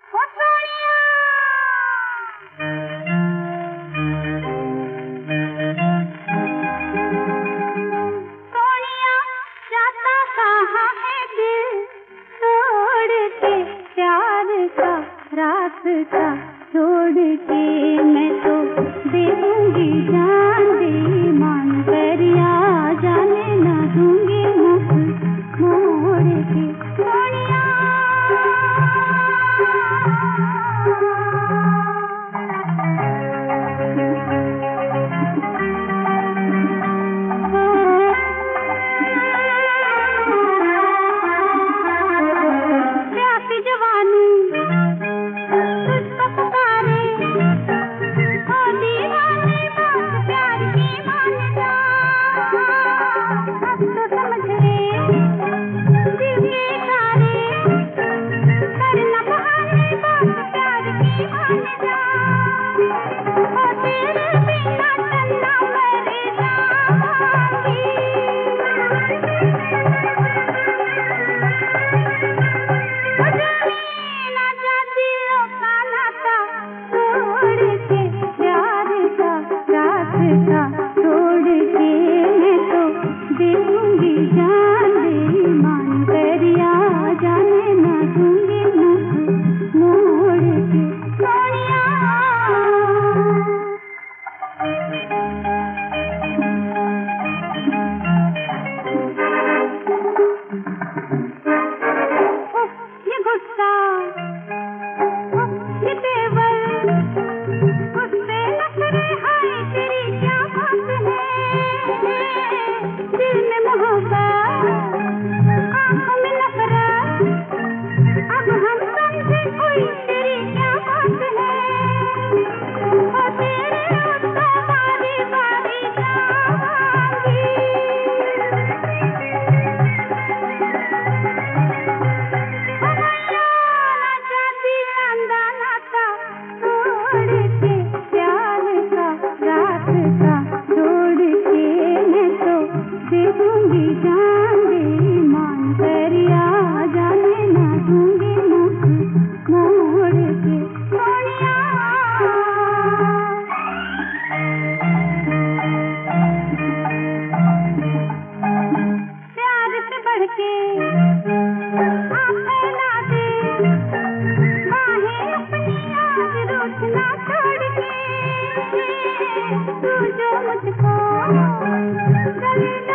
ओ सोनिया सोनिया जाता कहाँ है दिल तोड़ के प्यार का रास्ता छोड़ के मैं तो दे दूंगी जान दे मान कर या जाने ना दूंगी मुख मोड़ के सोनिया प्यासी जवानी तुझको पुकारे ओ दीवाने बात प्यार की मान जा अब तो समझ ले दिल के इशारे करना बहाने बात प्यार की मान जा ओ तेरे बिना तन्ना मरे जाऊंगी ना चाहती हो खाना था छोड़ के प्यार का रास्ता छोड़ के मैं तो दे दूंगी जान दे मान कर या जाने ना दूंगी मुख मोड़ के सोनिया ये गुस्सा ये तेवर उससे नखरे हाय तेरी क्या बात है दिल में मोहब्बत आंखों में नफरत अब हम समझे कोई तेरी क्या बात है ओ तेरे उत्तर बारी बारी जाऊंगी ना चाहती अंधा नाता छोड़ के प्यार का रास्ता छोड़ के मैं तो दे दूंगी जान दे मान कर या जाने ना दूंगी मुख मोड़ के सोनिया प्यार से बढ़ के आप फैला दे बाहें अपनी आज रूठना छोड़ के तू जो मुझको गले